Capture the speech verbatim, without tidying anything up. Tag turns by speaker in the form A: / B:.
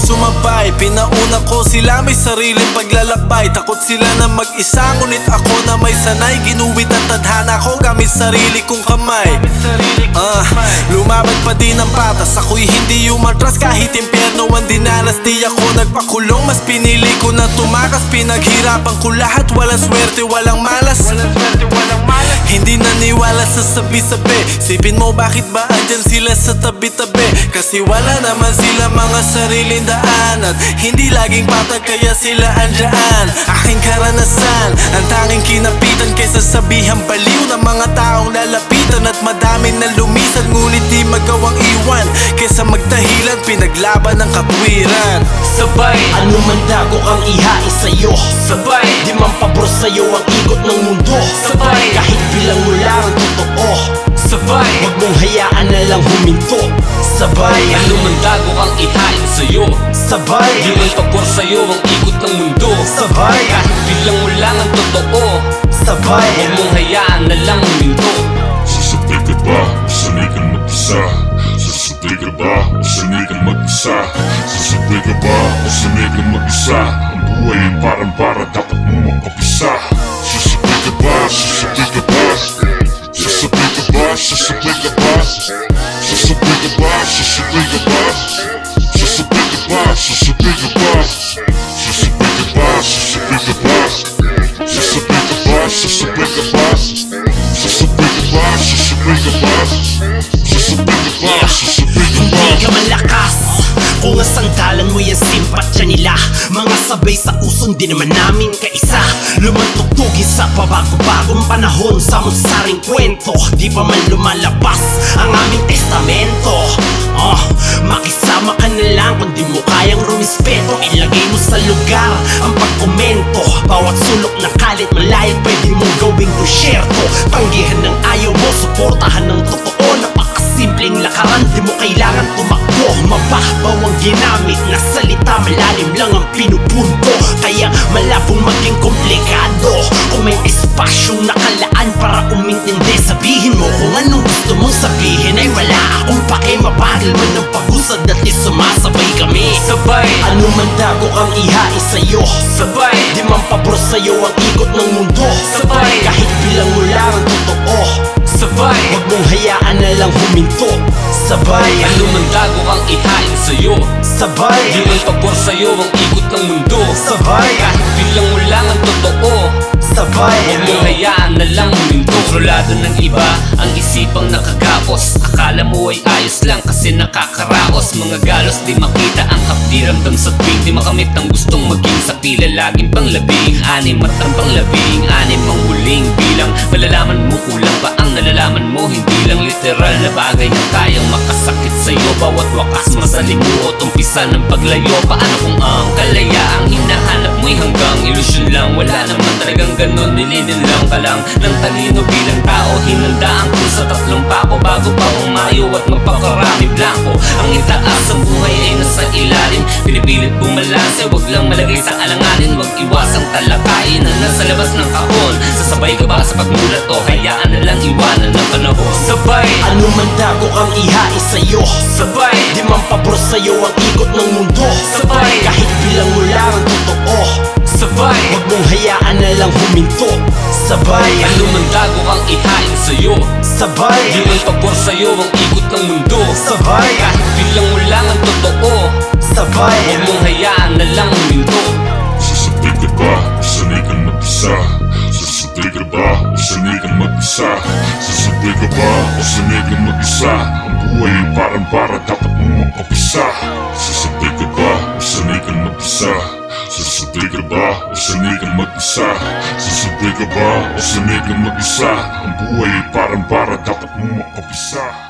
A: sumabay. Pinauna ko sila may sariling paglalakbay. Takot sila na mag-isa, ngunit ako na may sanay. Ginuwit ang tadhana ko gamit sarili kong kamay. uh, Lumaban pa din ang patas, ako'y hindi umatras. Kahit impyerno ang dinanas, di ako nagpakulong. Mas pinili ko na tumakas, pinaghirapan ko lahat. Walang swerte, walang malas, hindi naniwala sa sabi-sabi. Sipin mo bakit ba andyan sila sa tabi-tabi? Kasi wala naman sila mga sariling daan, at hindi laging patag kaya sila andyan. Aking karanasan, ang tanging kinapitan kaysa sabihang baliw ng mga taong lalapitan. At madami na lumisan ngunit di magawang iwan, kaysa magdahilan pinaglaban ng katwiran.
B: Sabay, ano man dago kang ihain sa'yo. Sabay, di man pabor sa'yo ang ikot ng mundo. Sabay, kahit bilang mo lang ang totoo. Sabay, huwag mong hayaan na lang huminto. Sabay, ano man dago kang ihain sa'yo. Sabay, di man pabor sa'yo ang ikot ng mundo. Sabay, kahit bilang mo lang ang totoo. Sabay, huwag mong hayaan na lang huminto.
C: Sasabay ka ba o sanay kang mag-isa? Sasabay ka ba o sanay kang mag-isa? Sasabay ka ba o sanay kang mag-isa? Ang buhay ay parang para dapat mo makapisa. Sasabay ka ba, sasabay ka ba? Sasabay ka ba, sasabay ka ba? Sasabay ka ba, sasabay ka ba? Sasabay ka ba, sasabay ka ba? Sasabay ka ba, sasabay ka ba? Sasabay ka ba, sasabay ka ba? Sasabay ka ba, sasabay ka ba? Sasabay ka ba, sasabay ka ba?
B: Hindi ka malakas kung ang sandalan mo yung simpatya nila. Mga sabay sa uson, di naman namin kaisa. Lumantugtugin sa pabago-bagong panahon. Sa munsaring kwento, di pa man lumalabas ang aming testamento. Oh, makisama ka na lang kung di mo kayang rumispeto. Ilagay mo sa lugar ang pagkomento. Bawat sulok ng kalit malayo pwede mong gawing konsyerto. Tanggihan ng ayaw mo, suportahan ng totoo. Napakasimpleng lakaran, di mo kailangan tumakbo. Mababaw ang ginamit na salita, malalim lang ang pinupunto. Kaya malabong maging komplikado. Kung may espasyong nakalaan para umintindi, sabihin mo kung anong gusto mong sabihin. Ay wala akong pake, mabagal man ng pag-usad at sumasabay kami. Sabay, ano man dago kang ihain sa'yo. Sabay, di man pabor sa'yo ang ikot ng mundo. Sabay, kahit bilang mo lang ang totoo. Sabay, huwag mong hayaan na lang huminto. Sabay, ano man dago kang ihain sa'yo. Sabay, di man pabor sa'yo ang ikot ng mundo. Sabay, kahit bilang mo lang ang totoo. Sabay, huwag mong hayaan na lang huminto. Kontrolado ng iba ang isipang nakagapos. Akala mo ay ayos lang kasi nakakaraos. Mga galos di makita ang kapdiramdam sa tuwing di makamit ang gustong maging sa pila. Laging pang labing anim at ang pang labing anim ang huling bilang. Malalaman mo kulang pa ang nalalaman mo. Hindi lang literal na bagay na kayang makasakit sa'yo. Bawat wakas masalimuot, umpisa ng paglayo. Paano kung ang kalayaang hinahanap mo'y hanggang ilusyon lang? Wala naman talagang ganon, nilinilang ka lang ng talino bilang tao. Hinandaan ko sa tatlong pako bago pa umayo at magpakarami blanco. Ang itaas sa buhay ay nasa ilalim. Pinipilit bumalanse, wag lang malagay sa alanganin. Wag iwasang talakayin na nasa labas ng kahon. Sasabay ka ba sa pagmulat o hayaan na lang iwanan ng panahon? Sabay, ano man dago kang ihain sa'yo. Sabay, di man pabor sa'yo ang ikot ng mundo. Sabay, kahit bilang mo lang ang totoo. Sabay, huwag mong hayaan na lang huminto. Sabay, ano man dago kang ihain sa'yo. Sabay, di man pabor sa'yo ang ikot ng mundo. Sabay, kahit bilang mo lang ang totoo. Sabay, huwag mong hayaan na lang huminto.
C: Sasabay ka ba o sanay kang mag-isa? Sasabay ka ba o sanay kang mag-isa? Sasabay ka ba o sanay kang mag-isa? Ang buhay ay parang para dapat mo makapisa. Sasabay ka ba o sanay kang mag-isa? Sasabay ka ba o sanay kang mag-isa? Sasabay ka ba o sanay kang mag-isa? Ang buhay ay parang para dapat mo makapisa.